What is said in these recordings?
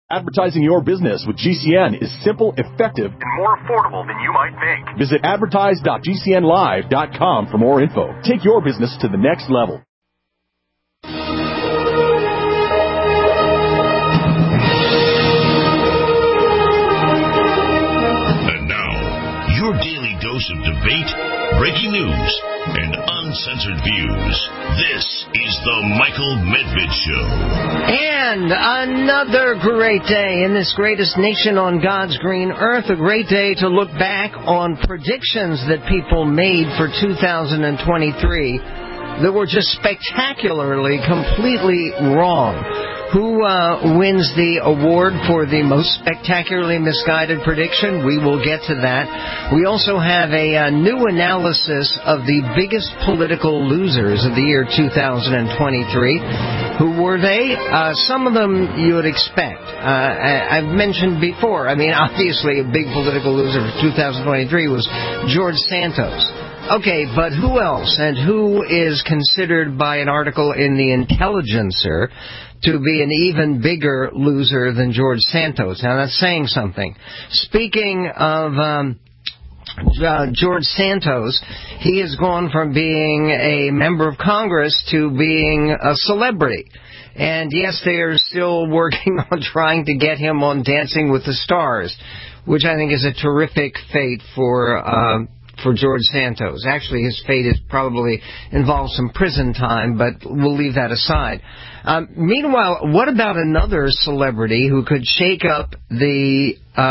Advertising your business with GCN is simple, effective, and more affordable than you might think. Visit advertise.gcnlive.com for more info. Take your business to the next level. And now, your daily dose of debate, breaking news, and uncensored views. This is the Michael Medved Show. And another great day in this greatest nation on God's green earth. A great day to look back on predictions that people made for 2023 that were just spectacularly, completely wrong. Who wins the award for the most spectacularly misguided prediction? We will get to that. We also have a new analysis of the biggest political losers of the year 2023. Who were they? Some of them you would expect. I've mentioned before, obviously a big political loser for 2023 was George Santos. Okay, but who else? And who is considered by an article in The Intelligencer to be an even bigger loser than George Santos? Now, that's saying something. Speaking of George Santos, he has gone from being a member of Congress to being a celebrity. And yes, they are still working on trying to get him on Dancing with the Stars, which I think is a terrific fate for George Santos. Actually, his fate is probably involves some prison time, but we'll leave that aside. Meanwhile, what about another celebrity who could shake up the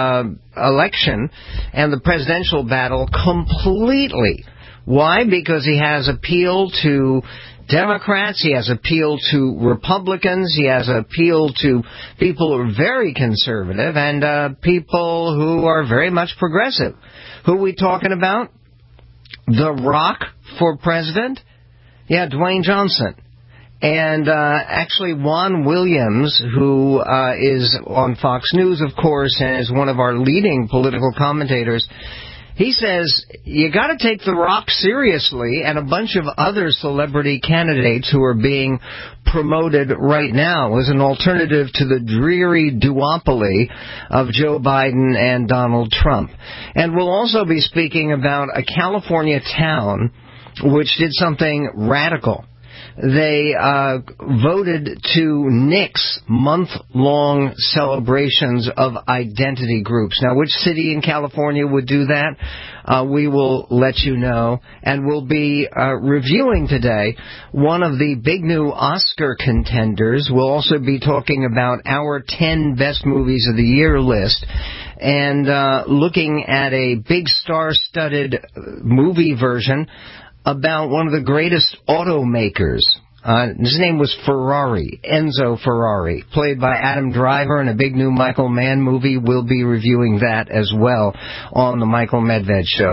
election and the presidential battle completely? Why? Because he has appealed to Democrats, he has appealed to Republicans, he has appealed to people who are very conservative and people who are very much progressive. Who are we talking about? The Rock for president? Yeah, Dwayne Johnson. And actually Juan Williams, who is on Fox News, of course, and is one of our leading political commentators, he says, you got to take The Rock seriously and a bunch of other celebrity candidates who are being promoted right now as an alternative to the dreary duopoly of Joe Biden and Donald Trump. And we'll also be speaking about a California town which did something radical. They voted to nix month-long celebrations of identity groups. Now, which city in California would do that? We will let you know. And we'll be reviewing today one of the big new Oscar contenders. We'll also be talking about our 10 best movies of the year list and looking at a big star-studded movie version about one of the greatest automakers. His name was Ferrari, Enzo Ferrari, played by Adam Driver in a big new Michael Mann movie. We'll be reviewing that as well on the Michael Medved Show.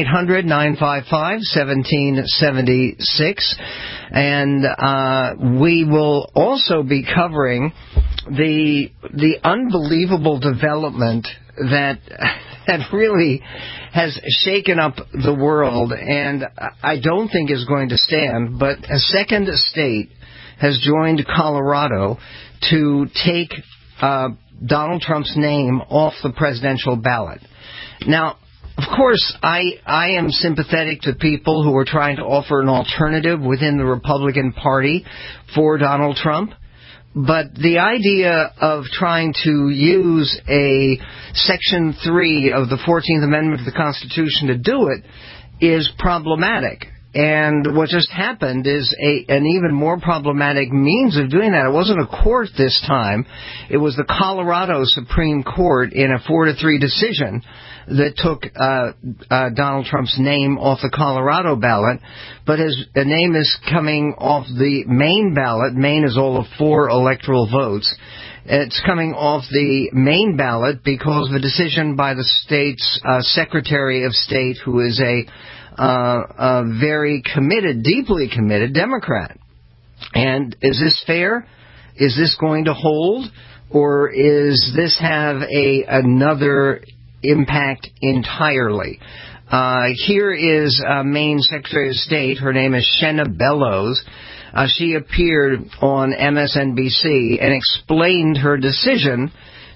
1-800-955-1776. And we will also be covering the unbelievable development that really has shaken up the world and I don't think is going to stand, but a second state has joined Colorado to take Donald Trump's name off the presidential ballot. Now, of course, I am sympathetic to people who are trying to offer an alternative within the Republican Party for Donald Trump. But the idea of trying to use a Section 3 of the 14th Amendment of the Constitution to do it is problematic. And what just happened is an even more problematic means of doing that. It wasn't a court this time. It was the Colorado Supreme Court in a 4-3 decision that took Donald Trump's name off the Colorado ballot, but his name is coming off the Maine ballot. Maine is all of 4 electoral votes. It's coming off the Maine ballot because of a decision by the state's Secretary of State, who is a very committed, deeply committed Democrat. And is this fair? Is this going to hold? Or is this have another impact entirely? Here is Maine Secretary of State. Her name is Shenna Bellows. She appeared on MSNBC and explained her decision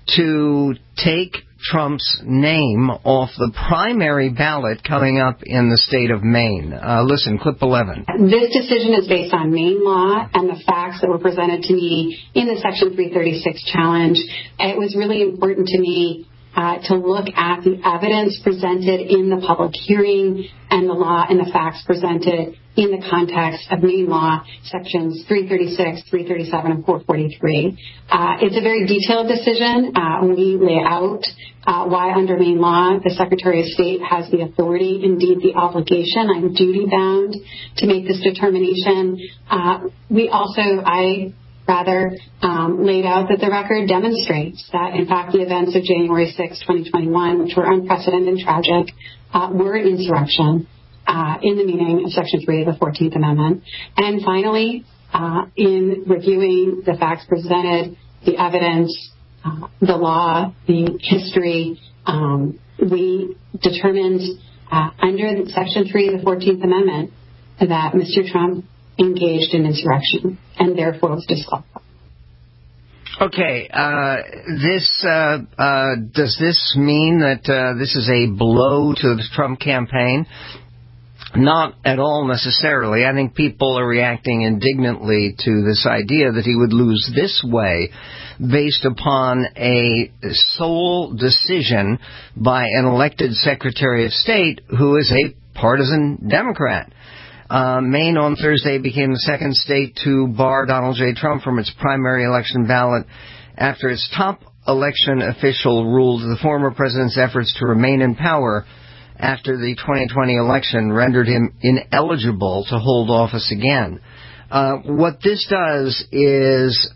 to take Trump's name off the primary ballot coming up in the state of Maine. Listen, clip 11. This decision is based on Maine law and the facts that were presented to me in the Section 336 challenge. It was really important to me to look at the evidence presented in the public hearing and the law and the facts presented in the context of Maine law, sections 336, 337, and 443. It's a very detailed decision. We lay out why under Maine law the Secretary of State has the authority, indeed the obligation, I'm duty-bound to make this determination. I laid out that the record demonstrates that, in fact, the events of January 6, 2021, which were unprecedented and tragic, were an insurrection in the meaning of Section 3 of the 14th Amendment. And finally, in reviewing the facts presented, the evidence, the law, the history, we determined under Section 3 of the 14th Amendment that Mr. Trump engaged in insurrection and therefore was disqualified. Okay, does this mean that this is a blow to the Trump campaign? Not at all necessarily. I think people are reacting indignantly to this idea that he would lose this way based upon a sole decision by an elected Secretary of State who is a partisan Democrat. Maine on Thursday became the second state to bar Donald J. Trump from its primary election ballot after its top election official ruled the former president's efforts to remain in power after the 2020 election rendered him ineligible to hold office again. What this does is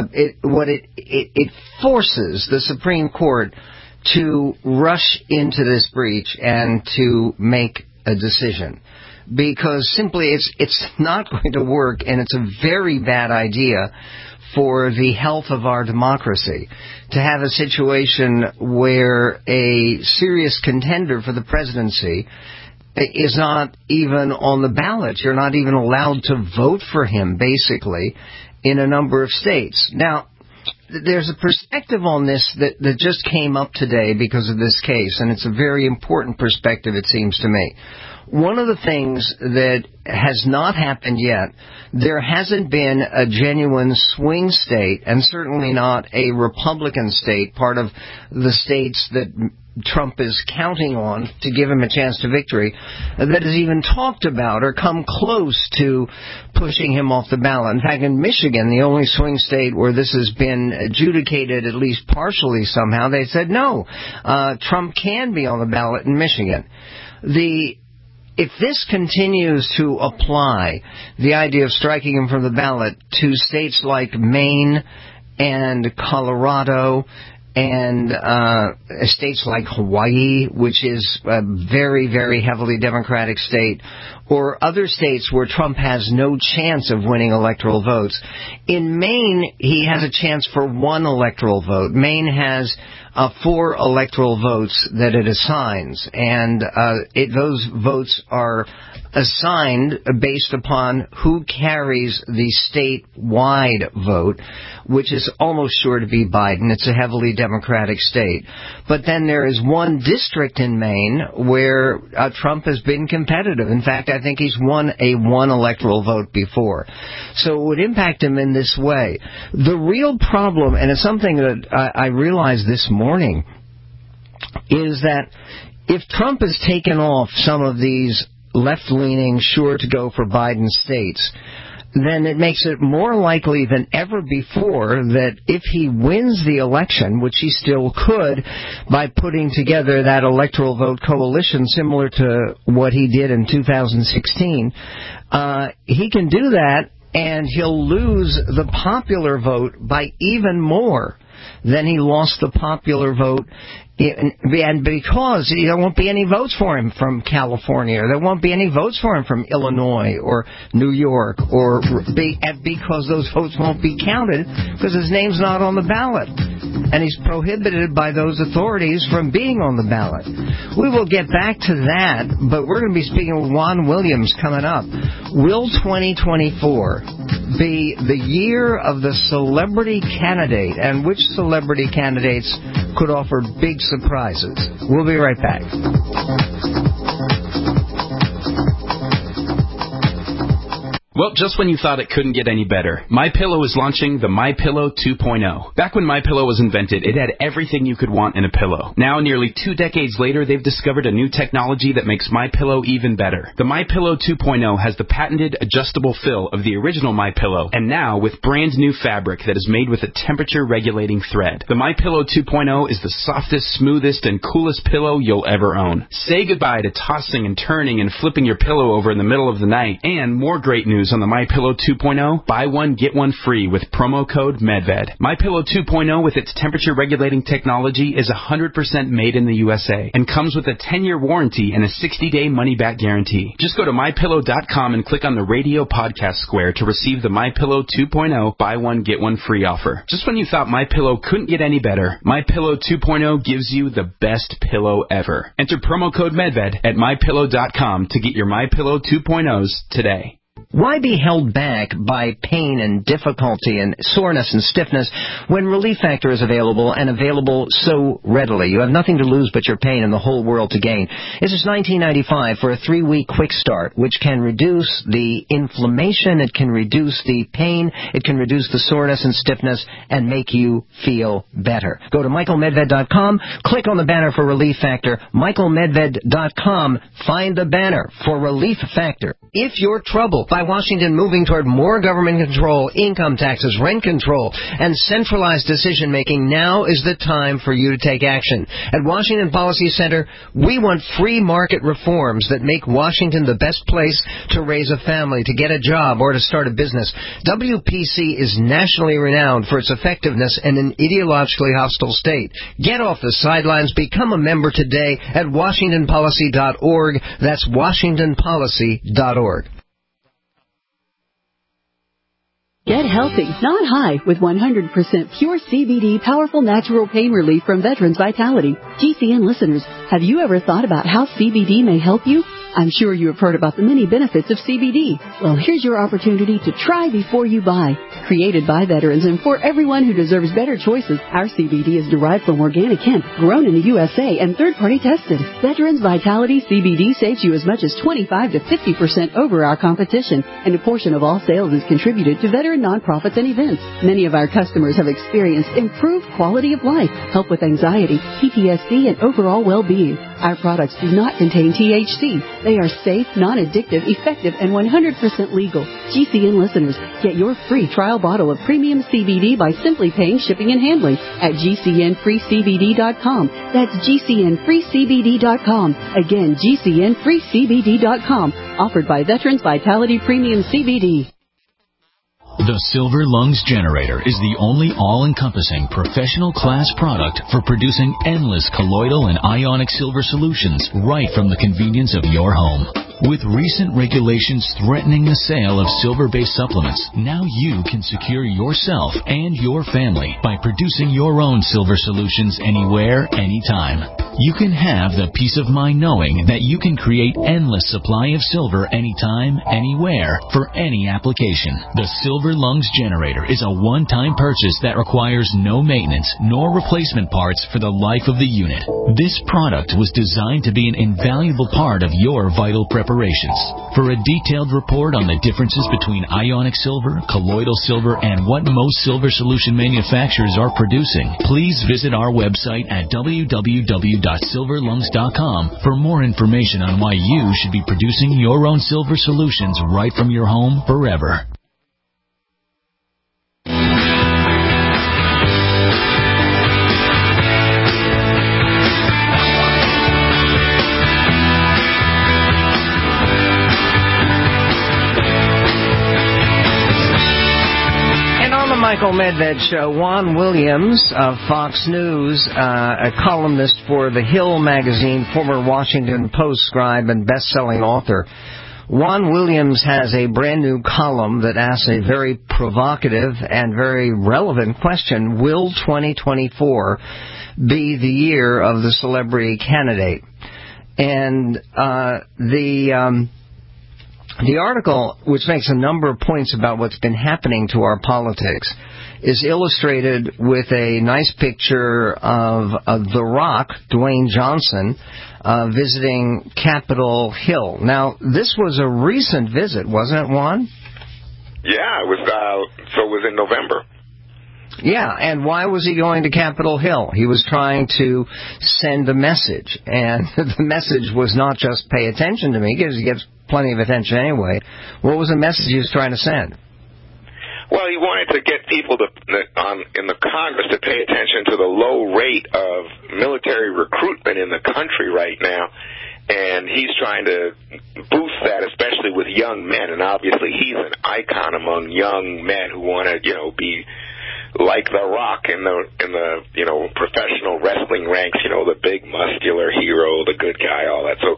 it forces the Supreme Court to rush into this breach and to make a decision. Because simply it's not going to work, and it's a very bad idea for the health of our democracy to have a situation where a serious contender for the presidency is not even on the ballot. You're not even allowed to vote for him, basically, in a number of states. Now, there's a perspective on this that just came up today because of this case, and it's a very important perspective, it seems to me. One of the things that has not happened yet, there hasn't been a genuine swing state, and certainly not a Republican state, part of the states that Trump is counting on to give him a chance to victory, that has even talked about or come close to pushing him off the ballot. In fact, in Michigan, the only swing state where this has been adjudicated at least partially somehow, they said no, Trump can be on the ballot in Michigan. If this continues to apply, the idea of striking him from the ballot to states like Maine and Colorado and states like Hawaii, which is a very, very heavily Democratic state, or other states where Trump has no chance of winning electoral votes. In Maine, he has a chance for one electoral vote. Maine has 4 electoral votes that it assigns, and those votes are assigned based upon who carries the statewide vote, which is almost sure to be Biden. It's a heavily Democratic state. But then there is one district in Maine where Trump has been competitive. In fact, I think he's won a 1 electoral vote before. So it would impact him in this way. The real problem, and it's something that I realized this morning, is that if Trump has taken off some of these left-leaning, sure-to-go-for-Biden states, then it makes it more likely than ever before that if he wins the election, which he still could by putting together that electoral vote coalition similar to what he did in 2016, he can do that and he'll lose the popular vote by even more than he lost the popular vote. And because there won't be any votes for him from California, there won't be any votes for him from Illinois or New York, or because those votes won't be counted because his name's not on the ballot. And he's prohibited by those authorities from being on the ballot. We will get back to that, but we're going to be speaking with Juan Williams coming up. Will 2024 be the year of the celebrity candidate, and which celebrity candidates could offer big surprises. We'll be right back. Well, just when you thought it couldn't get any better, MyPillow is launching the MyPillow 2.0. Back when MyPillow was invented, it had everything you could want in a pillow. Now, nearly 2 decades later, they've discovered a new technology that makes MyPillow even better. The MyPillow 2.0 has the patented adjustable fill of the original MyPillow, and now with brand new fabric that is made with a temperature-regulating thread. The MyPillow 2.0 is the softest, smoothest, and coolest pillow you'll ever own. Say goodbye to tossing and turning and flipping your pillow over in the middle of the night. And more great news on the MyPillow 2.0, buy one, get one free with promo code MEDVED. MyPillow 2.0 with its temperature-regulating technology is 100% made in the USA and comes with a 10-year warranty and a 60-day money-back guarantee. Just go to MyPillow.com and click on the radio podcast square to receive the MyPillow 2.0 buy one, get one free offer. Just when you thought MyPillow couldn't get any better, MyPillow 2.0 gives you the best pillow ever. Enter promo code MEDVED at MyPillow.com to get your MyPillow 2.0s today. Why be held back by pain and difficulty and soreness and stiffness when Relief Factor is available and available so readily? You have nothing to lose but your pain and the whole world to gain. This is $19.95 for a 3-week quick start, which can reduce the inflammation, it can reduce the pain, it can reduce the soreness and stiffness, and make you feel better. Go to MichaelMedved.com, click on the banner for Relief Factor, MichaelMedved.com, find the banner for Relief Factor. If you're troubled by Washington moving toward more government control, income taxes, rent control, and centralized decision-making, now is the time for you to take action. At Washington Policy Center, we want free market reforms that make Washington the best place to raise a family, to get a job, or to start a business. WPC is nationally renowned for its effectiveness in an ideologically hostile state. Get off the sidelines. Become a member today at WashingtonPolicy.org. That's WashingtonPolicy.org. Get healthy, not high, with 100% pure CBD powerful natural pain relief from Veterans Vitality. GCN listeners, have you ever thought about how CBD may help you? I'm sure you have heard about the many benefits of CBD. Well, here's your opportunity to try before you buy. Created by veterans and for everyone who deserves better choices, our CBD is derived from organic hemp, grown in the USA, and third-party tested. Veterans Vitality CBD saves you as much as 25 to 50% over our competition, and a portion of all sales is contributed to veteran nonprofits and events. Many of our customers have experienced improved quality of life, help with anxiety, PTSD, and overall well-being. Our products do not contain THC. They are safe, non-addictive, effective, and 100% legal. GCN listeners, get your free trial bottle of premium CBD by simply paying shipping and handling at GCNFreeCBD.com. That's GCNFreeCBD.com. Again, GCNFreeCBD.com. Offered by Veterans Vitality Premium CBD. The Silver Lungs Generator is the only all-encompassing professional class product for producing endless colloidal and ionic silver solutions right from the convenience of your home. With recent regulations threatening the sale of silver-based supplements, now you can secure yourself and your family by producing your own silver solutions anywhere, anytime. You can have the peace of mind knowing that you can create endless supply of silver anytime, anywhere, for any application. The Silver Lungs Generator is a one-time purchase that requires no maintenance nor replacement parts for the life of the unit. This product was designed to be an invaluable part of your vital preparations. For a detailed report on the differences between ionic silver, colloidal silver, and what most silver solution manufacturers are producing, please visit our website at www.silverlungs.com for more information on why you should be producing your own silver solutions right from your home forever. Michael Medved Show. Juan Williams of Fox News, a columnist for The Hill magazine, former Washington Post scribe and best-selling author. Juan Williams has a brand new column that asks a very provocative and very relevant question. Will 2024 be the year of the celebrity candidate? And The article, which makes a number of points about what's been happening to our politics, is illustrated with a nice picture of The Rock, Dwayne Johnson, visiting Capitol Hill. Now, this was a recent visit, wasn't it, Juan? Yeah, it was in November. Yeah, and why was he going to Capitol Hill? He was trying to send a message, and the message was not just pay attention to me, because he gets plenty of attention anyway. What was the message he was trying to send? Well, he wanted to get people in the Congress to pay attention to the low rate of military recruitment in the country right now, and he's trying to boost that, especially with young men, and obviously he's an icon among young men who want to, be like The Rock in the professional wrestling ranks, the big muscular hero, the good guy, all that. So,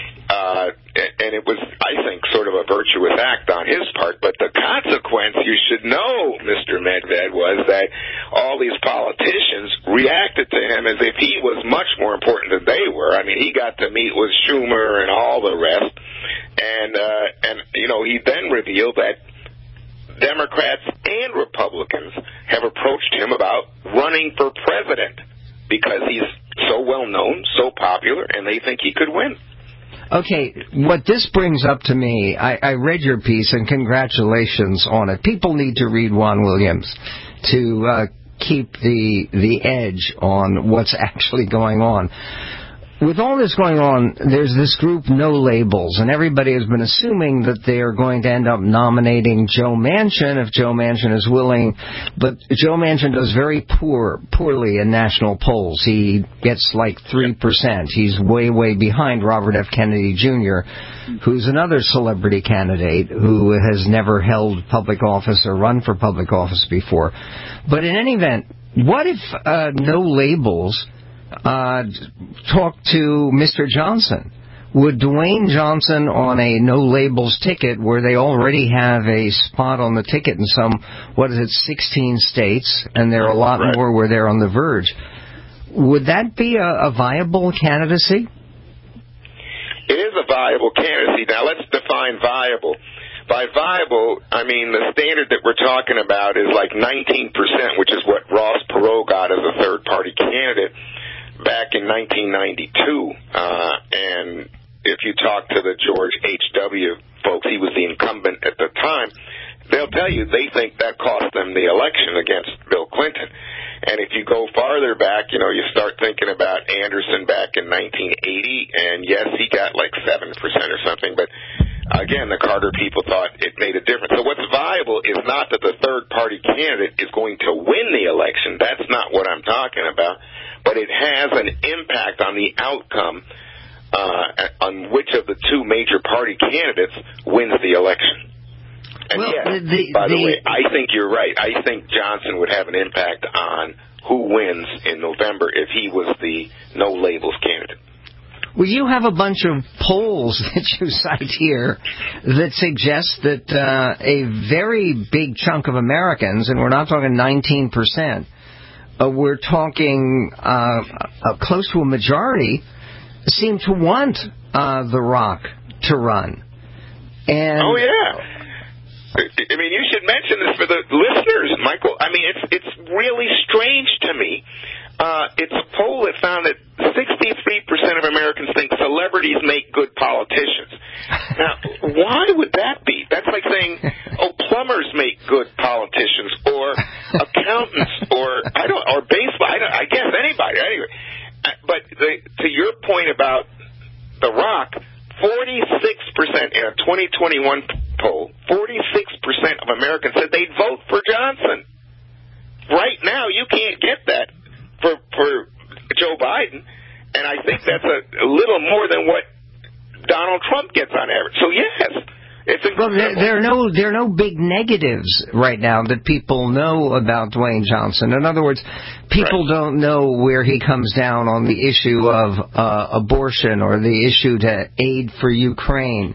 and it was, I think, sort of a virtuous act on his part. But the consequence, you should know, Mr. Medved, was that all these politicians reacted to him as if he was much more important than they were. I mean, he got to meet with Schumer and all the rest, and he then revealed that Democrats and Republicans have approached him about running for president because he's so well known, so popular, and they think he could win. Okay, what this brings up to me, I read your piece, and congratulations on it. People need to read Juan Williams to keep the edge on what's actually going on. With all this going on, there's this group, No Labels, and everybody has been assuming that they are going to end up nominating Joe Manchin if Joe Manchin is willing. But Joe Manchin does very poorly in national polls. He gets like 3%. He's way, way behind Robert F. Kennedy Jr., who's another celebrity candidate who has never held public office or run for public office before. But in any event, what if No Labels talk to Mr. Johnson? Would Dwayne Johnson on a No Labels ticket, where they already have a spot on the ticket in 16 states, and there are a lot more where they're on the verge, would that be a viable candidacy? It is a viable candidacy. Now, let's define viable. By viable, I mean the standard that we're talking about is like 19%, which is what Ross Perot got as a third-party candidate back in 1992, and if you talk to the George H.W. folks, he was the incumbent at the time, they'll tell you they think that cost them the election against Bill Clinton. And if you go farther back, you start thinking about Anderson back in 1980, and yes, he got like 7% or something, but again, the Carter people thought it made a difference. So what's viable is not that the third-party candidate is going to win the election. That's not what I'm talking about. But it has an impact on the outcome on which of the two major party candidates wins the election. And by the way, I think you're right. I think Johnson would have an impact on who wins in November if he was the No Labels candidate. Well, you have a bunch of polls that you cite here that suggest that a very big chunk of Americans, and we're not talking 19%, we're talking close to a majority, seem to want The Rock to run. And oh, yeah. I mean, you should mention this for the listeners, Michael. I mean, it's really strange to me. It's a poll that found that 63% of Americans think celebrities make good politicians. Now, why would that be? That's like saying, plumbers make good politicians, or accountants, or baseball. I guess anybody. Anyway, but to your point about The Rock, 46% in a 2021 poll, 46% of Americans said they'd vote for Johnson. Right now, you can't get that for Joe Biden, and I think that's a little more than what Donald Trump gets on average. So yes, it's incredible. Well, there are no big negatives right now that people know about Dwayne Johnson. In other words, people don't know where he comes down on the issue of abortion, or the issue to aid for Ukraine,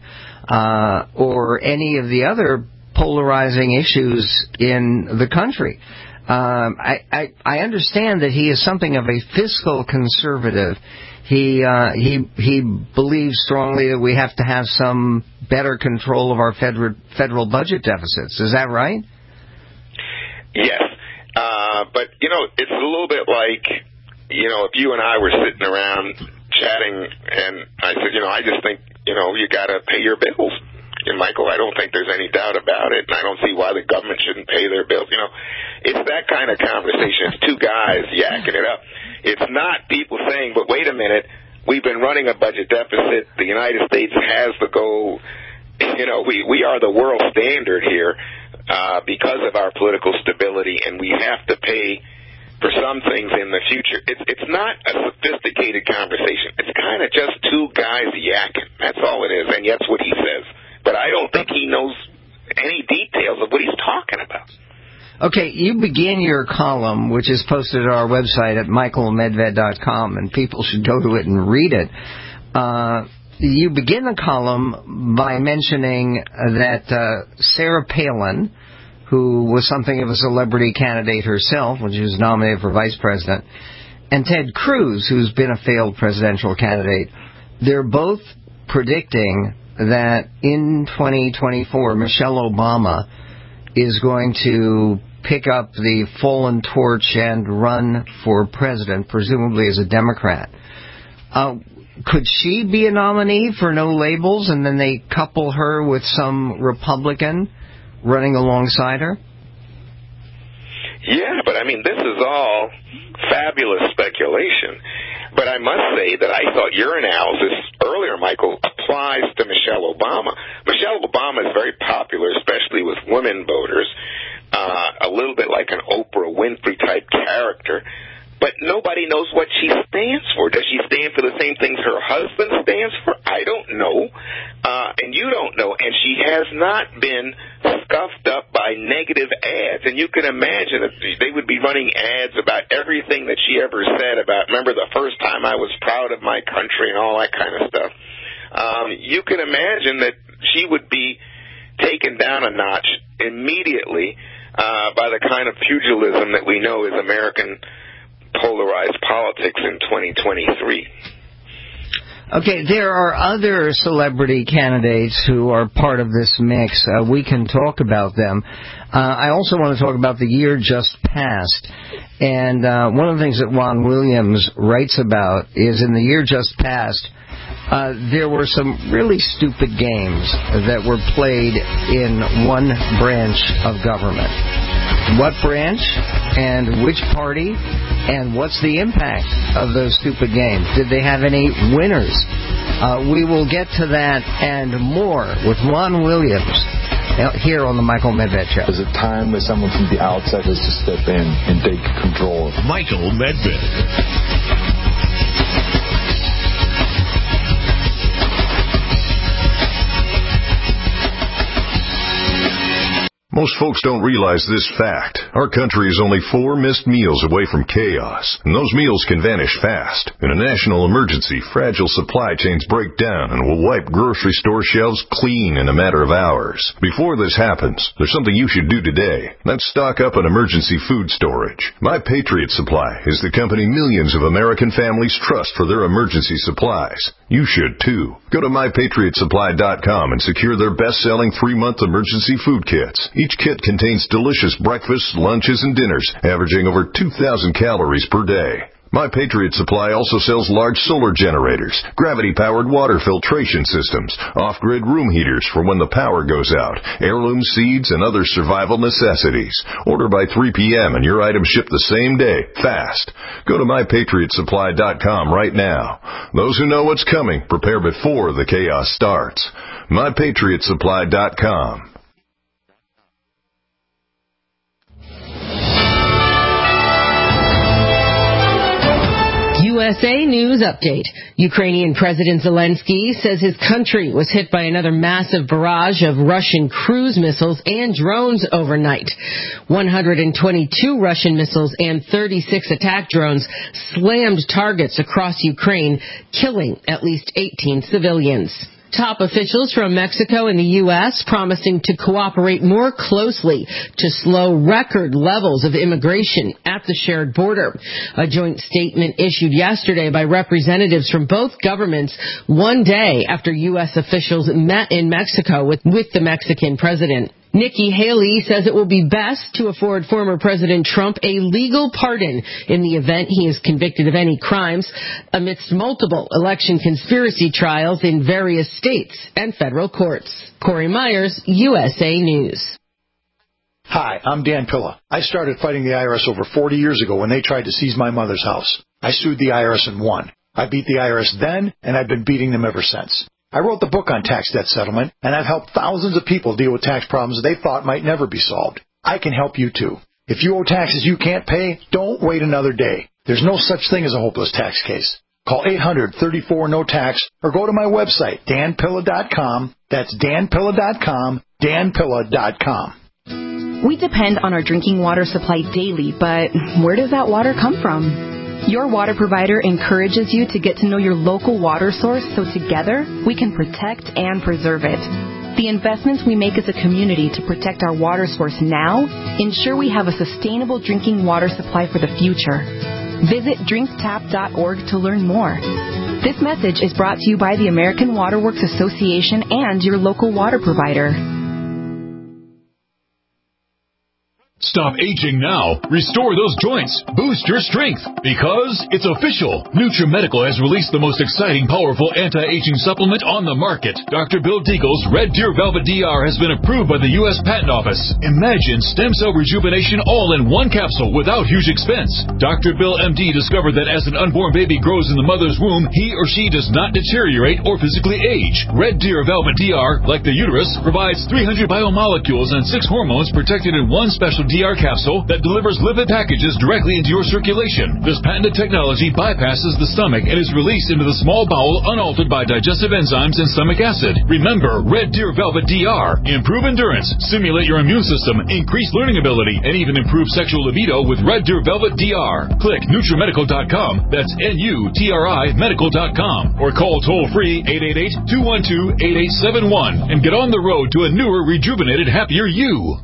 or any of the other polarizing issues in the country. I understand that he is something of a fiscal conservative. He believes strongly that we have to have some better control of our federal budget deficits. Is that right? Yes. But, it's a little bit like, if you and I were sitting around chatting and I said, I just think, you got to pay your bills. And Michael, I don't think there's any doubt about it, and I don't see why the government shouldn't pay their bills. It's that kind of conversation. It's two guys yakking it up. It's not people saying, but wait a minute, we've been running a budget deficit. The United States has the goal. We are the world standard here because of our political stability, and we have to pay for some things in the future. It's not a sophisticated conversation. It's kind of just two guys yakking. That's all it is, and that's what he says. But I don't think he knows any details of what he's talking about. Okay, you begin your column, which is posted at our website at michaelmedved.com, and people should go to it and read it. You begin the column by mentioning that Sarah Palin, who was something of a celebrity candidate herself when she was nominated for vice president, and Ted Cruz, who's been a failed presidential candidate, they're both predicting that in 2024, Michelle Obama is going to pick up the fallen torch and run for president, presumably as a Democrat. Could she be a nominee for No Labels, and then they couple her with some Republican running alongside her? Yeah, but this is all fabulous speculation. But I must say that I thought your analysis earlier, Michael, applies to Michelle Obama. Michelle Obama is very popular, especially with women voters, a little bit like an Oprah Winfrey type character. But nobody knows what she stands for. Does she stand for the same things her husband stands for? I don't know. And you don't know. And she has not been scuffed up by negative ads. And you can imagine that they would be running ads about everything that she ever said about, remember the first time I was proud of my country and all that kind of stuff. You can imagine that she would be taken down a notch immediately by the kind of pugilism that we know is American polarized politics in 2023. Okay, there are other celebrity candidates who are part of this mix. We can talk about them. I also want to talk about the year just passed. And one of the things that Juan Williams writes about is in the year just passed, there were some really stupid games that were played in one branch of government. What branch and which party and what's the impact of those stupid games? Did they have any winners? We will get to that and more with Juan Williams here on the Michael Medved Show. There's a time where someone from the outside has to step in and take control. Michael Medved. Most folks don't realize this fact. Our country is only 4 missed meals away from chaos, and those meals can vanish fast. In a national emergency, fragile supply chains break down and will wipe grocery store shelves clean in a matter of hours. Before this happens, there's something you should do today. That's stock up on emergency food storage. My Patriot Supply is the company millions of American families trust for their emergency supplies. You should too. Go to MyPatriotSupply.com and secure their best-selling 3-month emergency food kits. Each kit contains delicious breakfasts, lunches, and dinners, averaging over 2,000 calories per day. My Patriot Supply also sells large solar generators, gravity-powered water filtration systems, off-grid room heaters for when the power goes out, heirloom seeds, and other survival necessities. Order by 3 p.m. and your items ship the same day, fast. Go to MyPatriotSupply.com right now. Those who know what's coming prepare before the chaos starts. MyPatriotSupply.com. USA News Update. Ukrainian President Zelensky says his country was hit by another massive barrage of Russian cruise missiles and drones overnight. 122 Russian missiles and 36 attack drones slammed targets across Ukraine, killing at least 18 civilians. Top officials from Mexico and the U.S. promising to cooperate more closely to slow record levels of immigration at the shared border. A joint statement issued yesterday by representatives from both governments 1 day after U.S. officials met in Mexico with the Mexican president. Nikki Haley says it will be best to afford former President Trump a legal pardon in the event he is convicted of any crimes amidst multiple election conspiracy trials in various states and federal courts. Corey Myers, USA News. Hi, I'm Dan Pilla. I started fighting the IRS over 40 years ago when they tried to seize my mother's house. I sued the IRS and won. I beat the IRS then, and I've been beating them ever since. I wrote the book on tax debt settlement, and I've helped thousands of people deal with tax problems they thought might never be solved. I can help you, too. If you owe taxes you can't pay, don't wait another day. There's no such thing as a hopeless tax case. Call 800-34-NO-TAX or go to my website, danpilla.com. That's danpilla.com, danpilla.com. We depend on our drinking water supply daily, but where does that water come from? Your water provider encourages you to get to know your local water source so together we can protect and preserve it. The investments we make as a community to protect our water source now ensure we have a sustainable drinking water supply for the future. Visit drinktap.org to learn more. This message is brought to you by the American Water Works Association and your local water provider. Stop aging now. Restore those joints. Boost your strength. Because it's official. NutriMedical has released the most exciting, powerful anti-aging supplement on the market. Dr. Bill Deagle's Red Deer Velvet DR has been approved by the U.S. Patent Office. Imagine stem cell rejuvenation all in one capsule without huge expense. Dr. Bill MD discovered that as an unborn baby grows in the mother's womb, he or she does not deteriorate or physically age. Red Deer Velvet DR, like the uterus, provides 300 biomolecules and 6 hormones protected in one special DR capsule that delivers lipid packages directly into your circulation. This patented technology bypasses the stomach and is released into the small bowel unaltered by digestive enzymes and stomach acid. Remember, Red Deer Velvet DR. Improve endurance, stimulate your immune system, increase learning ability, and even improve sexual libido with Red Deer Velvet DR. Click NutriMedical.com. That's NUTRI Medical.com. Or call toll-free 888-212-8871 and get on the road to a newer, rejuvenated, happier you.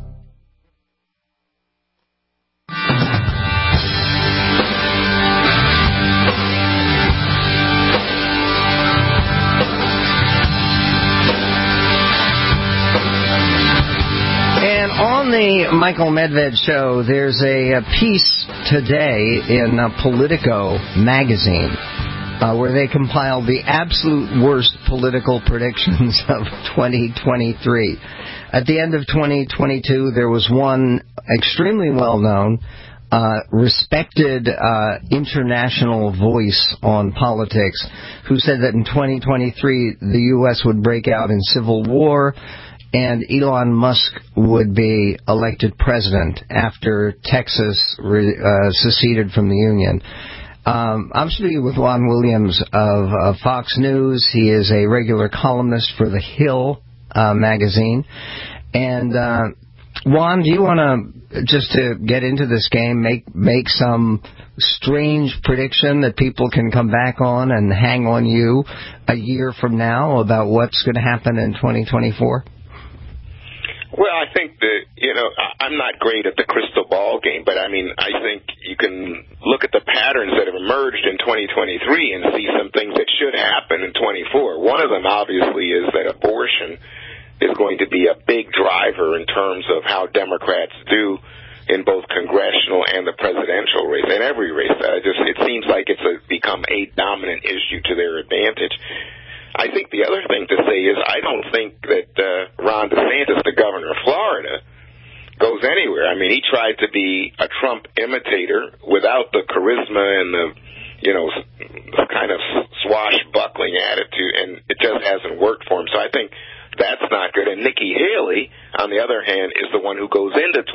On the Michael Medved Show, there's a piece today in Politico magazine where they compiled the absolute worst political predictions of 2023. At the end of 2022, there was one extremely well-known, respected international voice on politics who said that in 2023 the U.S. would break out in civil war and Elon Musk would be elected president after Texas seceded from the Union. I'm speaking with Juan Williams of Fox News. He is a regular columnist for The Hill magazine. And Juan, do you want to, just to get into this game, make some strange prediction that people can come back on and hang on you a year from now about what's going to happen in 2024? Well, I think that, I'm not great at the crystal ball game, but I think you can look at the patterns that have emerged in 2023 and see some things that should happen in 24. One of them, obviously, is that abortion is going to be a big driver in terms of how Democrats do in both congressional and the presidential race, and every race. It seems like it's become a dominant issue to their advantage. I think the other thing to say is I don't think that Ron DeSantis, the governor of Florida, goes anywhere. He tried to be a Trump imitator without the charisma and the, kind of swashbuckling attitude, and it just hasn't worked for him. So I think that's not good. And Nikki Haley, on the other hand, is the one who goes into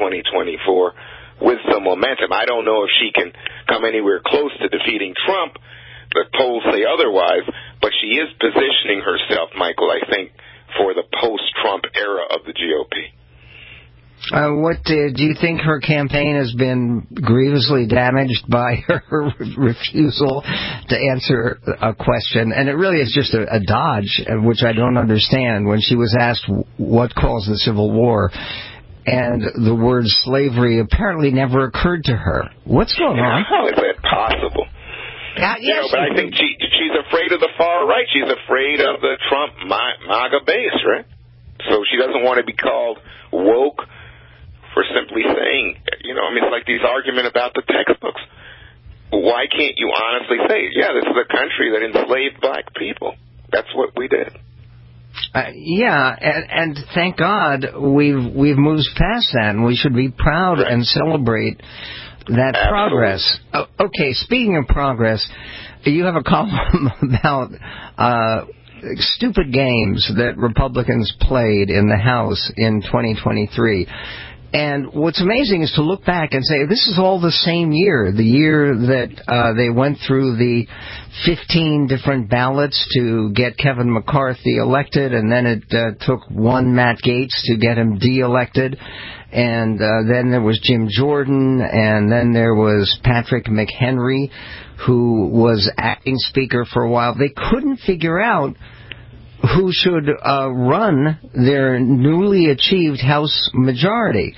2024 with some momentum. I don't know if she can come anywhere close to defeating Trump. The polls say otherwise, but she is positioning herself, Michael, I think, for the post-Trump era of the GOP. Do you think her campaign has been grievously damaged by her refusal to answer a question? And it really is just a dodge, which I don't understand. When she was asked what caused the Civil War, and the word slavery apparently never occurred to her. What's going on? How is that possible? Yes, but I think she's afraid of the far right. She's afraid of the Trump MAGA base, right? So she doesn't want to be called woke for simply saying, it's like these arguments about the textbooks. Why can't you honestly say, this is a country that enslaved black people? That's what we did. And thank God we've moved past that, and we should be proud and celebrate that progress. Okay, speaking of progress, you have a column about stupid games that Republicans played in the House in 2023. And what's amazing is to look back and say, this is all the same year, the year that they went through the 15 different ballots to get Kevin McCarthy elected, and then it took one Matt Gaetz to get him de-elected, and then there was Jim Jordan, and then there was Patrick McHenry, who was acting speaker for a while. They couldn't figure out who should run their newly achieved House majority.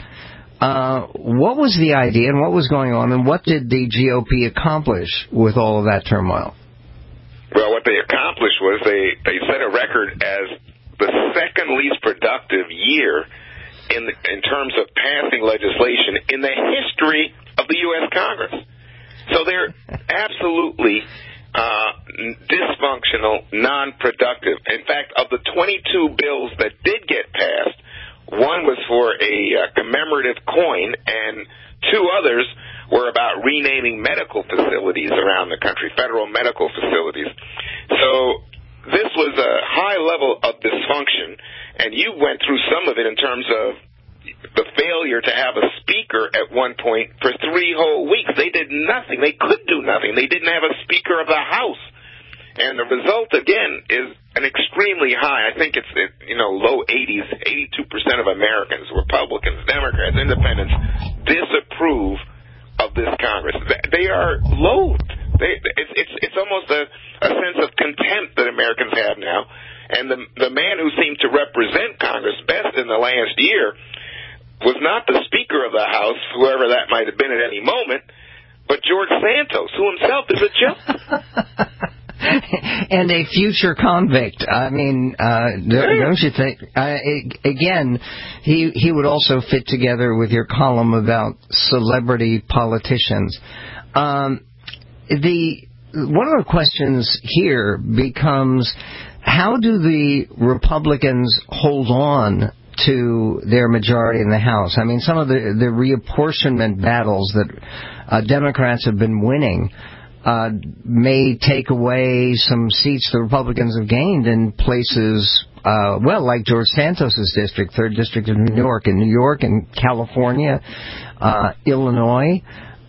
What was the idea and what was going on, and what did the GOP accomplish with all of that turmoil? Well, what they accomplished was they set a record as the second least productive year in terms of passing legislation in the history of the U.S. Congress. So they're absolutely dysfunctional, non-productive. In fact, of the 22 bills that did get passed, one was for a commemorative coin, and two others were about renaming medical facilities around the country, federal medical facilities. So this was a high level of dysfunction, and you went through some of it in terms of the failure to have a speaker at one point for 3 whole weeks. They did nothing. They could do nothing. They didn't have a speaker of the House. And the result, again, is an extremely high, I think it's, low 80s, 82% of Americans, Republicans, Democrats, Independents, disapprove of this Congress. They are loathed. It's almost a sense of contempt that Americans have now. And the man who seemed to represent Congress best in the last year was not the Speaker of the House, whoever that might have been at any moment, but George Santos, who himself is a joke. And a future convict. I mean, don't you think? Again, he would also fit together with your column about celebrity politicians. One of the questions here becomes, how do the Republicans hold on to their majority in the House? I mean, some of the reapportionment battles that Democrats have been winning may take away some seats the Republicans have gained in places, like George Santos's district, 3rd District of New York, and California, Illinois.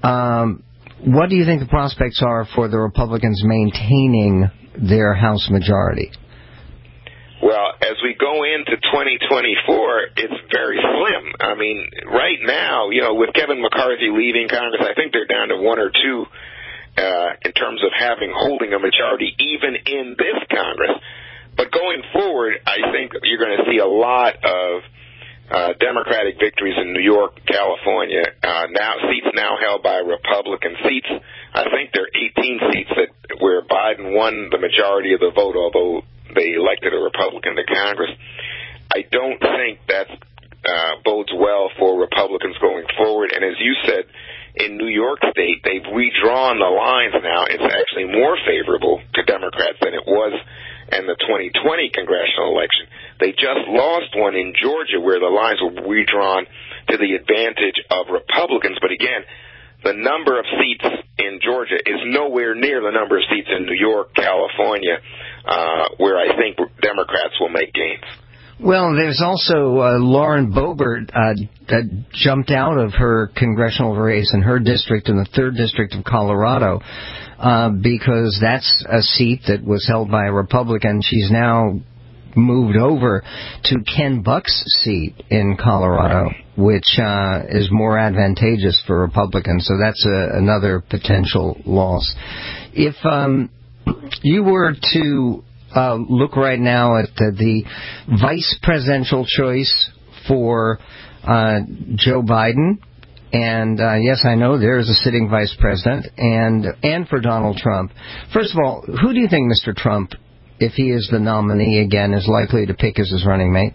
What do you think the prospects are for the Republicans maintaining their House majority? Well, as we go into 2024, it's very slim. I mean, right now, with Kevin McCarthy leaving Congress, I think they're down to 1 or 2 in terms of holding a majority even in this Congress. But going forward, I think you're going to see a lot of Democratic victories in New York, California, seats now held by Republican seats. I think there are 18 seats where Biden won the majority of the vote, although they elected a Republican to Congress. I don't think that bodes well for Republicans going forward. And as you said, in New York State, they've redrawn the lines now. It's actually more favorable to Democrats than it was in the 2020 congressional election. They just lost one in Georgia where the lines were redrawn to the advantage of Republicans. But again, the number of seats in Georgia is nowhere near the number of seats in New York, California, where I think Democrats will make gains. Well, there's also Lauren Boebert that jumped out of her congressional race in her district, in the 3rd District of Colorado, because that's a seat that was held by a Republican. She's now moved over to Ken Buck's seat in Colorado. which is more advantageous for Republicans. So that's another potential loss. If you were to look right now at the vice presidential choice for Joe Biden, and yes, I know there is a sitting vice president, and for Donald Trump. First of all, who do you think Mr. Trump, if he is the nominee again, is likely to pick as his running mate?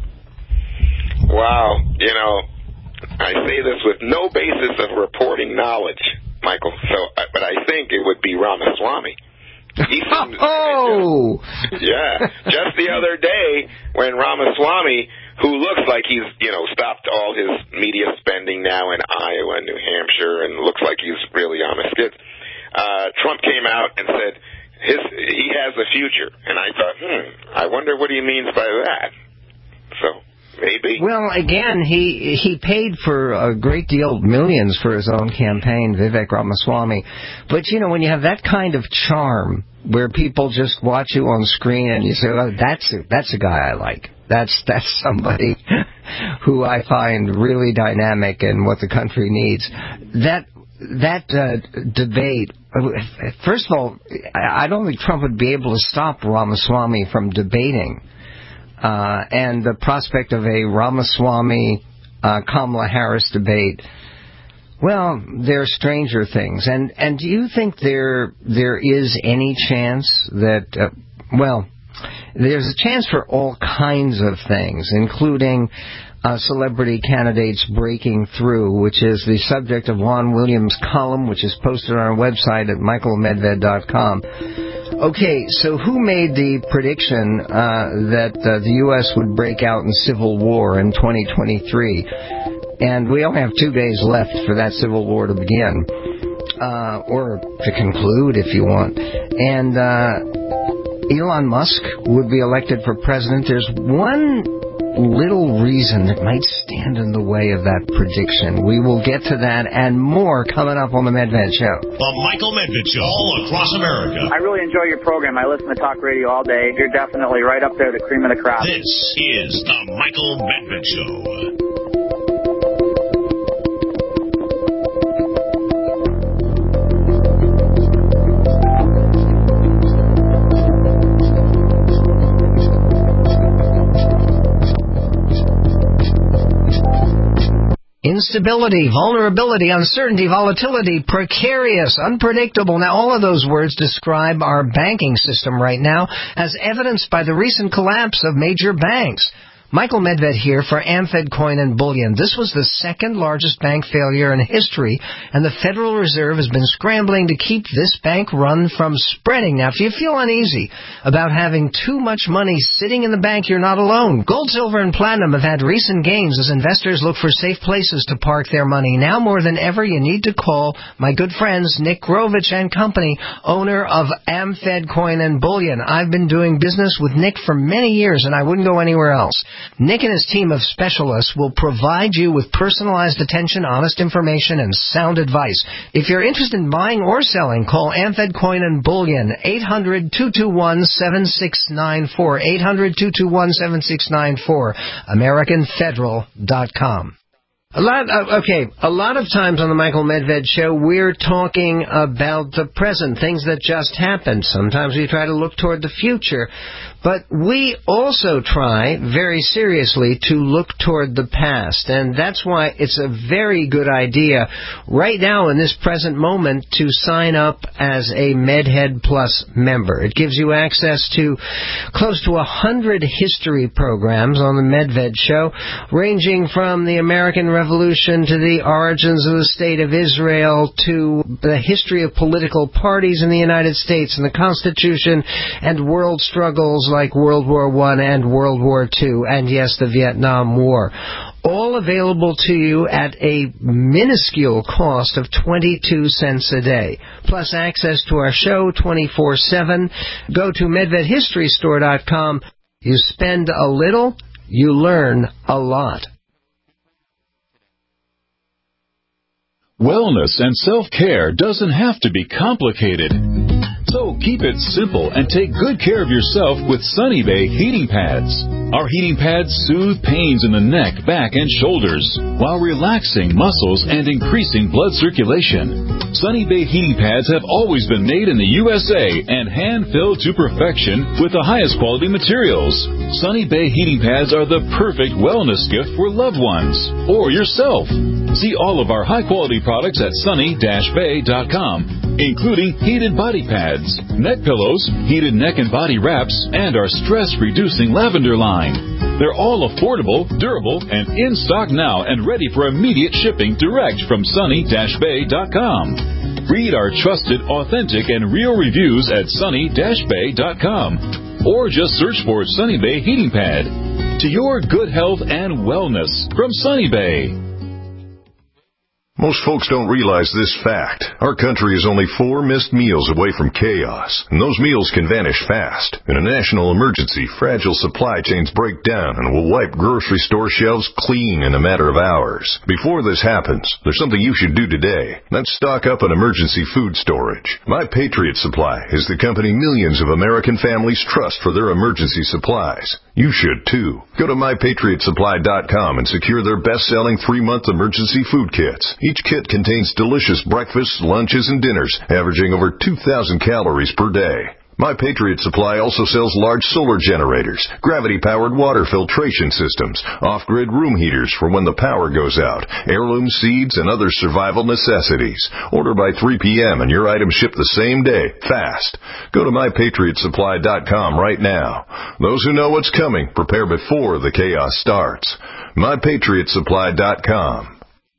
Wow, I say this with no basis of reporting knowledge, Michael. But I think it would be Ramaswamy. Oh! Yeah. Just the other day when Ramaswamy, who looks like he's, stopped all his media spending now in Iowa and New Hampshire and looks like he's really on his skids, Trump came out and said he has a future. And I thought, I wonder what he means by that. So, maybe. Well, again, he paid for a great deal, millions for his own campaign, Vivek Ramaswamy. But, when you have that kind of charm where people just watch you on screen and you say, oh, that's a guy I like. That's somebody who I find really dynamic and what the country needs. That debate, first of all, I don't think Trump would be able to stop Ramaswamy from debating. And the prospect of a Ramaswamy-Kamala Harris debate, well, there are stranger things. And do you think there is any chance that, there's a chance for all kinds of things, including celebrity candidates breaking through, which is the subject of Juan Williams' column, which is posted on our website at michaelmedved.com. Okay, so who made the prediction that the U.S. would break out in civil war in 2023? And we only have 2 days left for that civil war to begin, or to conclude if you want. And Elon Musk would be elected for president. There's one little reason that might stand in the way of that prediction. We will get to that and more coming up on the Medved Show. The Michael Medved Show, all across America. I really enjoy your program. I listen to talk radio all day. You're definitely right up there, the cream of the crop. This is the Michael Medved Show. Instability, vulnerability, uncertainty, volatility, precarious, unpredictable. Now, all of those words describe our banking system right now, as evidenced by the recent collapse of major banks. Michael Medved here for Amfed Coin and Bullion. This was the second largest bank failure in history, and the Federal Reserve has been scrambling to keep this bank run from spreading. Now, if you feel uneasy about having too much money sitting in the bank, you're not alone. Gold, silver, and platinum have had recent gains as investors look for safe places to park their money. Now more than ever, you need to call my good friends Nick Grovich and Company, owner of Amfed Coin and Bullion. I've been doing business with Nick for many years, and I wouldn't go anywhere else. Nick and his team of specialists will provide you with personalized attention, honest information, and sound advice. If you're interested in buying or selling, call Amfed Coin and Bullion, 800-221-7694, 800-221-7694, AmericanFederal.com. A lot of times on the Michael Medved Show, we're talking about the present, things that just happened. Sometimes we try to look toward the future. But we also try, very seriously, to look toward the past. And that's why it's a very good idea right now in this present moment to sign up as a MedHead Plus member. It gives you access to close to 100 history programs on the Medved Show, ranging from the American Revolution to the origins of the State of Israel to the history of political parties in the United States and the Constitution and world struggles like World War I and World War II, and yes, the Vietnam War. All available to you at a minuscule cost of 22 cents a day. Plus access to our show 24/7. Go to MedvedHistoryStore.com. You spend a little, you learn a lot. Wellness and self-care doesn't have to be complicated. So keep it simple and take good care of yourself with Sunny Bay heating pads. Our heating pads soothe pains in the neck, back, and shoulders while relaxing muscles and increasing blood circulation. Sunny Bay heating pads have always been made in the USA and hand-filled to perfection with the highest quality materials. Sunny Bay heating pads are the perfect wellness gift for loved ones or yourself. See all of our high-quality products at sunny-bay.com, including heated body pads, neck pillows, heated neck and body wraps, and our stress-reducing lavender line. They're all affordable, durable, and in stock now and ready for immediate shipping direct from sunny-bay.com. Read our trusted, authentic, and real reviews at sunny-bay.com. Or just search for Sunny Bay Heating Pad. To your good health and wellness from Sunny Bay. Most folks don't realize this fact. Our country is only 4 missed meals away from chaos, and those meals can vanish fast. In a national emergency, fragile supply chains break down and will wipe grocery store shelves clean in a matter of hours. Before this happens, there's something you should do today. That's stock up on emergency food storage. My Patriot Supply is the company millions of American families trust for their emergency supplies. You should too. Go to MyPatriotSupply.com and secure their best-selling 3-month emergency food kits. Each kit contains delicious breakfasts, lunches, and dinners, averaging over 2,000 calories per day. My Patriot Supply also sells large solar generators, gravity-powered water filtration systems, off-grid room heaters for when the power goes out, heirloom seeds, and other survival necessities. Order by 3 p.m. and your items ship the same day, fast. Go to MyPatriotSupply.com right now. Those who know what's coming, prepare before the chaos starts. MyPatriotSupply.com.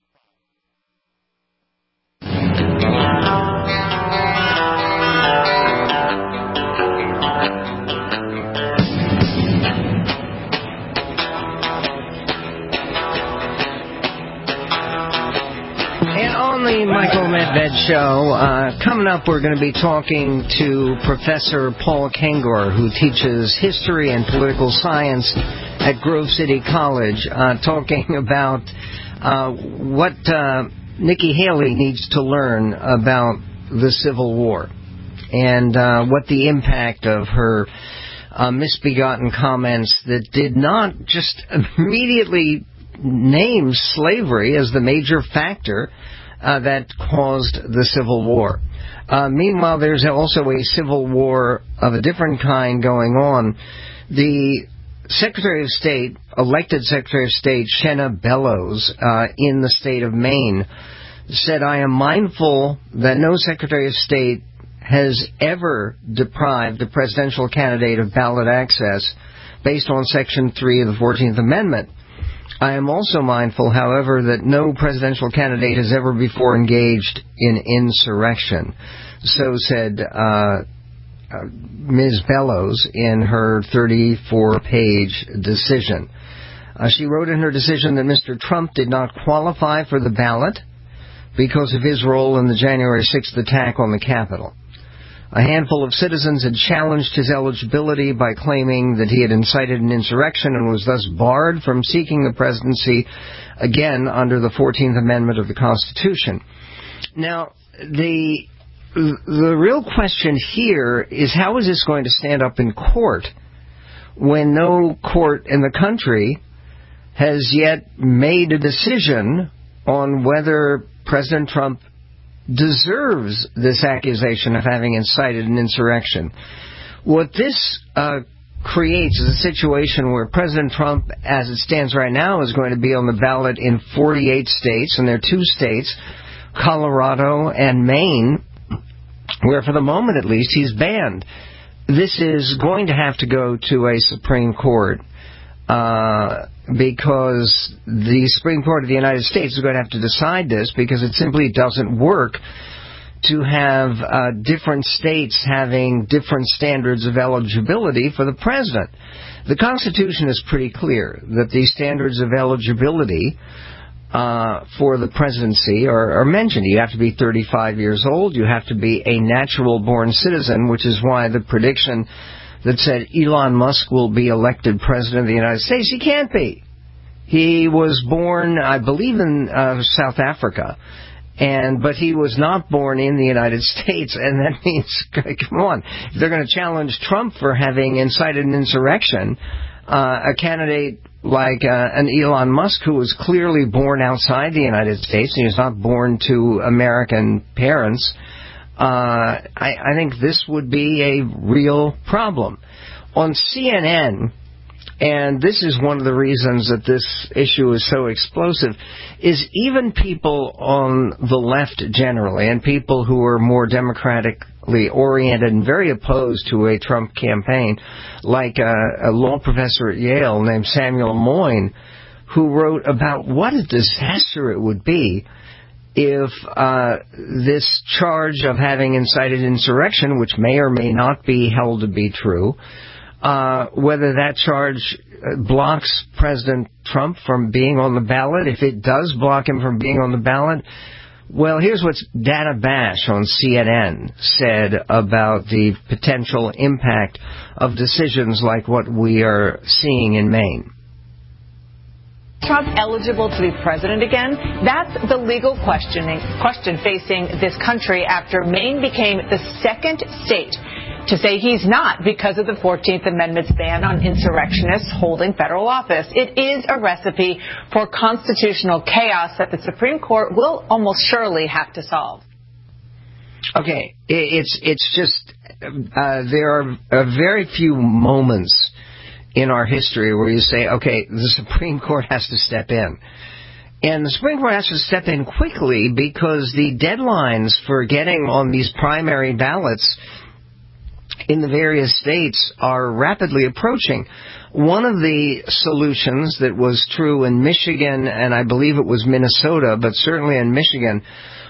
The Michael Medved Show. Coming up, we're going to be talking to Professor Paul Kengor, who teaches history and political science at Grove City College, talking about what Nikki Haley needs to learn about the Civil War and what the impact of her misbegotten comments that did not just immediately name slavery as the major factor that caused the Civil War. Meanwhile, there's also a civil war of a different kind going on. The Secretary of State, elected Secretary of State, Shenna Bellows, in the state of Maine, said, "I am mindful that no Secretary of State has ever deprived a presidential candidate of ballot access based on Section 3 of the 14th Amendment. I am also mindful, however, that no presidential candidate has ever before engaged in insurrection." So said Ms. Bellows in her 34-page decision. She wrote in her decision that Mr. Trump did not qualify for the ballot because of his role in the January 6th attack on the Capitol. A handful of citizens had challenged his eligibility by claiming that he had incited an insurrection and was thus barred from seeking the presidency again under the 14th Amendment of the Constitution. Now, the real question here is, how is this going to stand up in court when no court in the country has yet made a decision on whether President Trump deserves this accusation of having incited an insurrection? What this creates is a situation where President Trump, as it stands right now, is going to be on the ballot in 48 states, and there are 2 states, Colorado and Maine, where for the moment at least he's banned. This is going to have to go to a Supreme Court because the Supreme Court of the United States is going to have to decide this, because it simply doesn't work to have different states having different standards of eligibility for the president. The Constitution is pretty clear that the standards of eligibility for the presidency are mentioned. You have to be 35 years old. You have to be a natural-born citizen, which is why the prediction that said Elon Musk will be elected president of the United States, he can't be. He was born, I believe, in South Africa, But he was not born in the United States, and that means, come on, if they're going to challenge Trump for having incited an insurrection, a candidate like an Elon Musk, who was clearly born outside the United States, and he was not born to American parents, I think this would be a real problem. On CNN, and this is one of the reasons that this issue is so explosive, is even people on the left generally, and people who are more democratically oriented and very opposed to a Trump campaign, like a law professor at Yale named Samuel Moyn, who wrote about what a disaster it would be if this charge of having incited insurrection, which may or may not be held to be true, whether that charge blocks President Trump from being on the ballot. If it does block him from being on the ballot, well, here's what Dana Bash on CNN said about the potential impact of decisions like what we are seeing in Maine. Trump eligible to be president again? That's the legal question facing this country after Maine became the second state to say he's not because of the 14th Amendment's ban on insurrectionists holding federal office. It is a recipe for constitutional chaos that the Supreme Court will almost surely have to solve. Okay, it's just there are very few moments in our history where you say, okay, the Supreme Court has to step in. And the Supreme Court has to step in quickly because the deadlines for getting on these primary ballots in the various states are rapidly approaching. One of the solutions that was true in Michigan, and I believe it was Minnesota, but certainly in Michigan,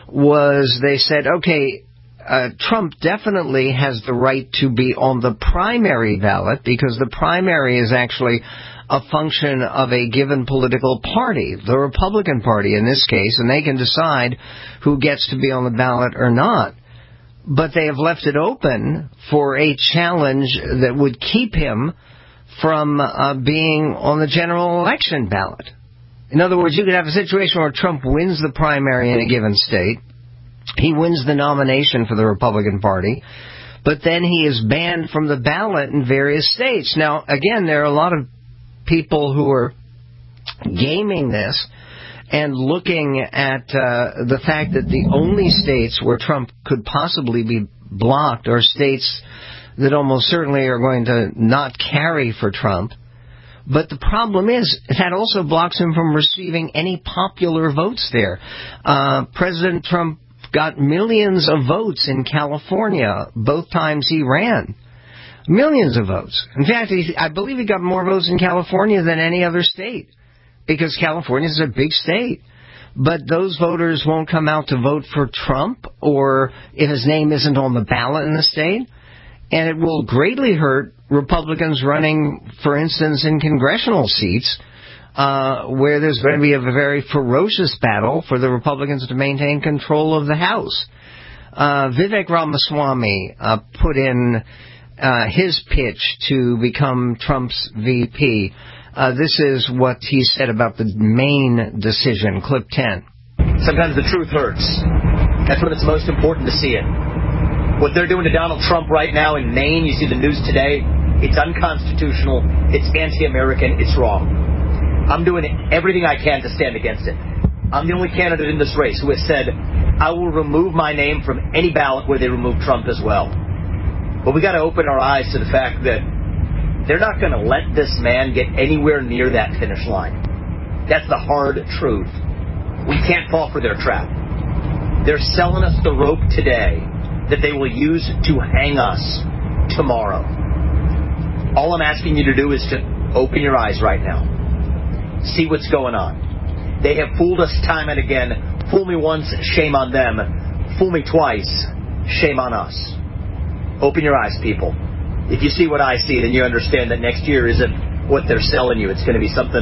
was they said, okay, Trump definitely has the right to be on the primary ballot because the primary is actually a function of a given political party, the Republican Party in this case, and they can decide who gets to be on the ballot or not. But they have left it open for a challenge that would keep him from being on the general election ballot. In other words, you could have a situation where Trump wins the primary in a given state. He wins the nomination for the Republican Party, but then he is banned from the ballot in various states. Now, again, there are a lot of people who are gaming this and looking at the fact that the only states where Trump could possibly be blocked are states that almost certainly are going to not carry for Trump. But the problem is that also blocks him from receiving any popular votes there. President Trump got millions of votes in California both times he ran. Millions of votes. In fact, I believe he got more votes in California than any other state because California is a big state. But those voters won't come out to vote for Trump or if his name isn't on the ballot in the state. And it will greatly hurt Republicans running, for instance, in congressional seats where there's going to be a very ferocious battle for the Republicans to maintain control of the House. Vivek Ramaswamy put in his pitch to become Trump's VP. This is what he said about the Maine decision, clip 10. Sometimes the truth hurts. That's when it's most important to see it. What they're doing to Donald Trump right now in Maine, you see the news today, it's unconstitutional, it's anti-American, it's wrong. I'm doing everything I can to stand against it. I'm the only candidate in this race who has said, I will remove my name from any ballot where they remove Trump as well. But we got to open our eyes to the fact that they're not going to let this man get anywhere near that finish line. That's the hard truth. We can't fall for their trap. They're selling us the rope today that they will use to hang us tomorrow. All I'm asking you to do is to open your eyes right now. See what's going on. They have fooled us time and again. Fool me once, shame on them. Fool me twice, shame on us. Open your eyes, people. If you see what I see, then you understand that next year isn't what they're selling you. It's going to be something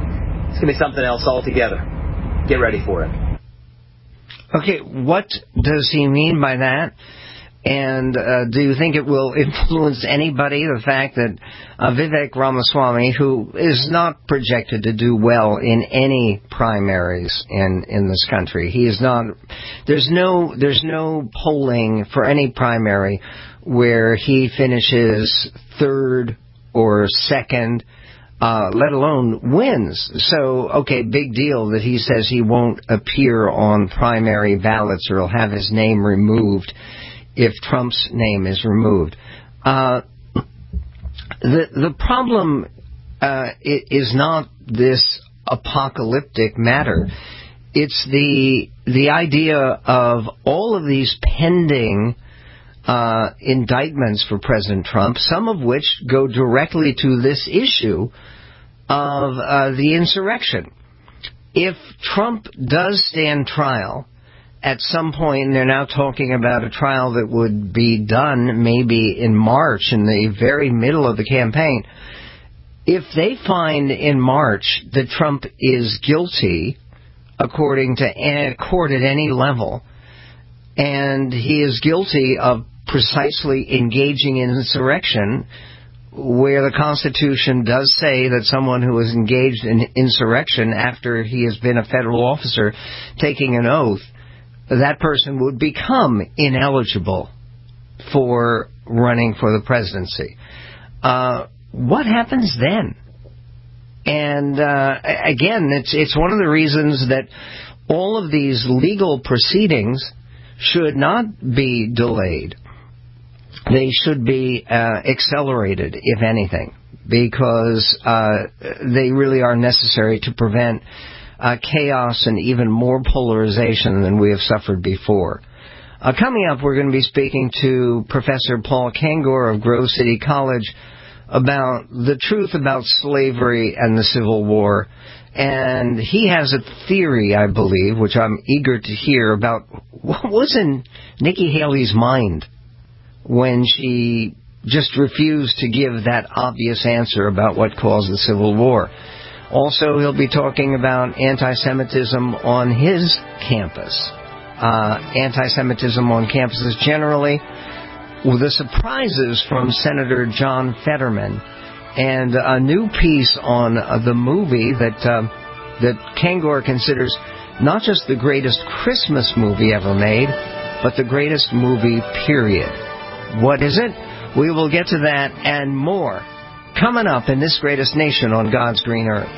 else altogether. Get ready for it. Okay, what does he mean by that? And do you think it will influence anybody, the fact that Vivek Ramaswamy, who is not projected to do well in any primaries in this country, he is not. There's no polling for any primary where he finishes third or second, let alone wins. So, okay, big deal that he says he won't appear on primary ballots or he'll have his name removed if Trump's name is removed. The problem is not this apocalyptic matter. It's the idea of all of these pending indictments for President Trump, some of which go directly to this issue of the insurrection. If Trump does stand trial at some point, and they're now talking about a trial that would be done maybe in March, in the very middle of the campaign, if they find in March that Trump is guilty, according to a court at any level, and he is guilty of precisely engaging in insurrection, where the Constitution does say that someone who is engaged in insurrection after he has been a federal officer taking an oath, that person would become ineligible for running for the presidency. What happens then? And again, it's one of the reasons that all of these legal proceedings should not be delayed. They should be accelerated, if anything, because they really are necessary to prevent chaos and even more polarization than we have suffered before. Coming up, we're going to be speaking to Professor Paul Kengor of Grove City College about the truth about slavery and the Civil War. And he has a theory, I believe, which I'm eager to hear, about what was in Nikki Haley's mind when she just refused to give that obvious answer about what caused the Civil War. Also, he'll be talking about anti-Semitism on his campus. Anti-Semitism on campuses generally, with the surprises from Senator John Fetterman, and a new piece on the movie that Kengor considers not just the greatest Christmas movie ever made, but the greatest movie, period. What is it? We will get to that and more coming up in This Greatest Nation on God's Green Earth.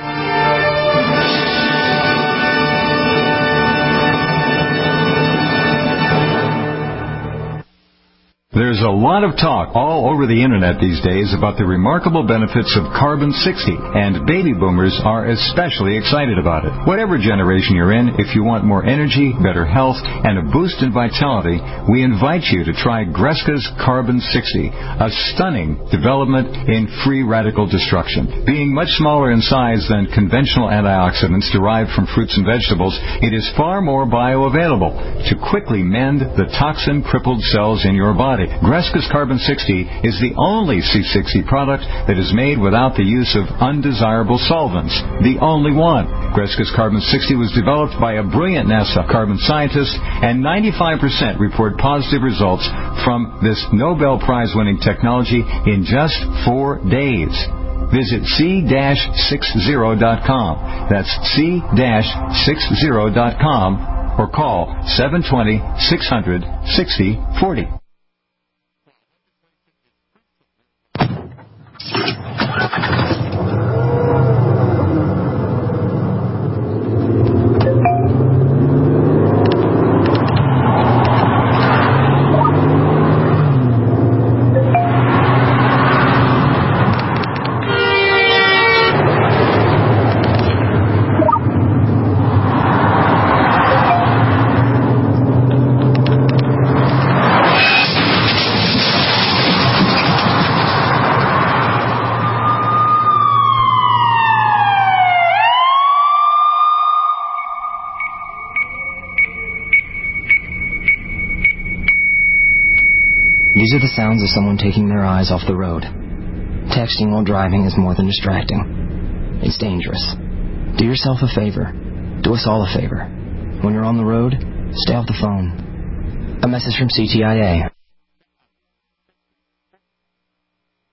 There's a lot of talk all over the internet these days about the remarkable benefits of Carbon-60, and baby boomers are especially excited about it. Whatever generation you're in, if you want more energy, better health, and a boost in vitality, we invite you to try Greska's Carbon-60, a stunning development in free radical destruction. Being much smaller in size than conventional antioxidants derived from fruits and vegetables, it is far more bioavailable to quickly mend the toxin-crippled cells in your body. Greska's Carbon-60 is the only C60 product that is made without the use of undesirable solvents. The only one. Greska's Carbon-60 was developed by a brilliant NASA carbon scientist, and 95% report positive results from this Nobel Prize-winning technology in just 4 days. Visit c-60.com. That's c-60.com, or call 720-600-6040. These are the sounds of someone taking their eyes off the road. Texting while driving is more than distracting. It's dangerous. Do yourself a favor. Do us all a favor. When you're on the road, stay off the phone. A message from CTIA.